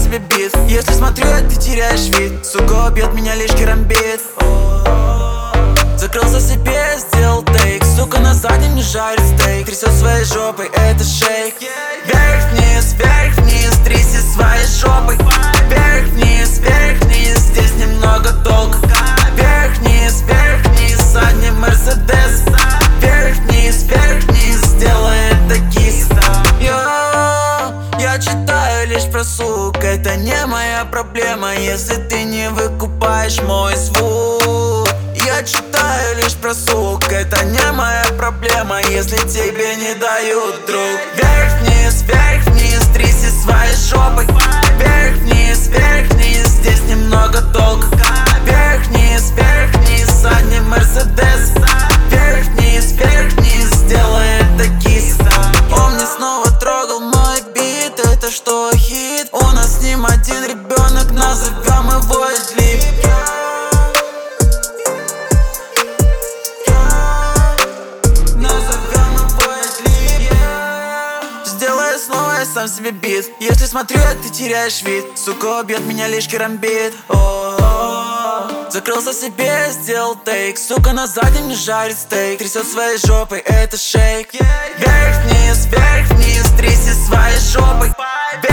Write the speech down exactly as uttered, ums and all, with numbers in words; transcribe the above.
себе бит. Если смотрю, а ты теряешь вид. Сука, убьет меня лишь керамбит. Закрылся себе, сделал тейк. Сука, на заднем не жарит стейк. Трясет своей жопой, это шейк. Вверх-вниз, вверх-вниз, тряси своей жопой. Вверх-вниз, вверх-вниз, здесь немного толка. Вверх-вниз, вверх-вниз, задний Мерседес. Вверх-вниз, вверх-вниз, сделай это кис. Йо, я читаю лишь про сук, это не моя проблема, если ты не выкупаешь мой звук. Я читаю лишь про сук, это не моя проблема, если тебе не дают друг. Вверх-вниз, вверх-вниз, тряси своей жопой. Вверх-вниз, вверх-вниз, здесь немного толка. Вверх-вниз, вверх-вниз, задний Мерседес. Вверх-вниз, вверх-вниз, сделай это кис. Он мне снова трогал мой бит, это что, хит? У нас с ним один ребенок, назовем его Эдлип. Снова я сам себе бит. Если смотрю, а ты теряешь вид. Сука, убьет меня лишь керамбит. О-о-о. Закрылся себе, сделал тейк. Сука, на заднем не жарит стейк. Трясет своей жопой, это шейк. Вверх-вниз, вверх-вниз, тряси своей жопой.